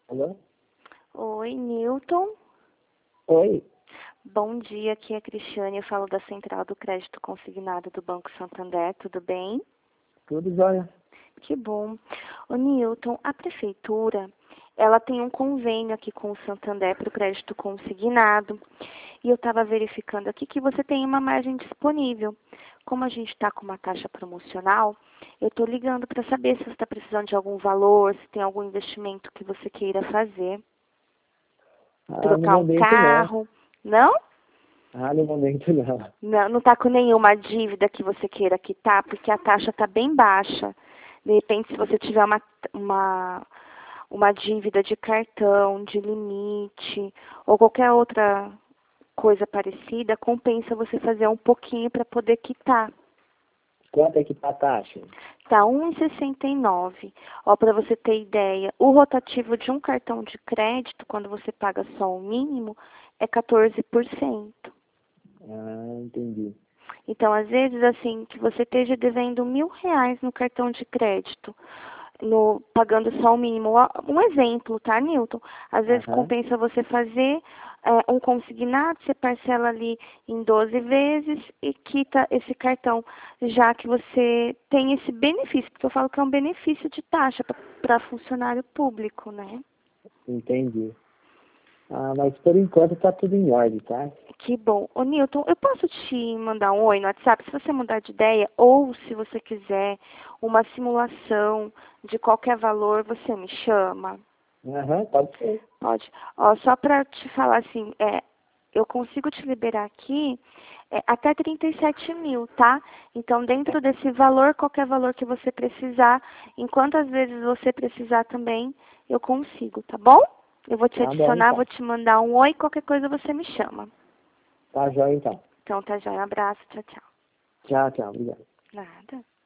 Alô? Oi, Newton. Oi, Bom dia, aqui é a Cristiane, eu falo da Central do Crédito Consignado do Banco Santander, tudo bem? tudo jóia? Que bom. Ô, Newton, a prefeitura, ela tem um convênio aqui com o Santander para o crédito consignado, e eu estava verificando aqui que você tem uma margem disponível. Como a gente está com uma taxa promocional, eu estou ligando para saber se você está precisando de algum valor, se tem algum investimento que você queira fazer, No trocar um momento não. carro. Não? No momento não. Não, não está com nenhuma dívida que você queira quitar, porque a taxa está bem baixa. De repente, se você tiver uma dívida de cartão, de limite, ou qualquer outra coisa parecida, compensa você fazer um pouquinho para poder quitar. Quanto é que tá a taxa? Tá 1,69. Ó, para você ter ideia, o rotativo de um cartão de crédito, quando você paga só o mínimo, é 14%. Entendi. Então, às vezes, assim, que você esteja devendo R$ 1.000 no cartão de crédito, pagando só o mínimo. Um exemplo, tá, Newton? Às vezes Aham. compensa você fazer um consignado, você parcela ali em 12 vezes e quita esse cartão, já que você tem esse benefício, porque eu falo que é um benefício de taxa para funcionário público, né? Entendi. Mas por enquanto tá tudo em ordem, tá? Que bom. Ô, Newton, eu posso te mandar um oi no WhatsApp se você mudar de ideia ou se você quiser uma simulação de qualquer valor, você me chama? Aham, pode ser. Pode. Ó, só para te falar assim, eu consigo te liberar aqui até 37 mil, tá? Então, dentro desse valor, qualquer valor que você precisar, em quantas vezes você precisar também, eu consigo, tá bom? Eu vou te Tá bom, adicionar, vou então. te mandar um oi, qualquer coisa você me chama. Tá jóia, então. Então, tá já. Um abraço. Tchau, tchau. Tchau, tchau. Obrigado. Nada.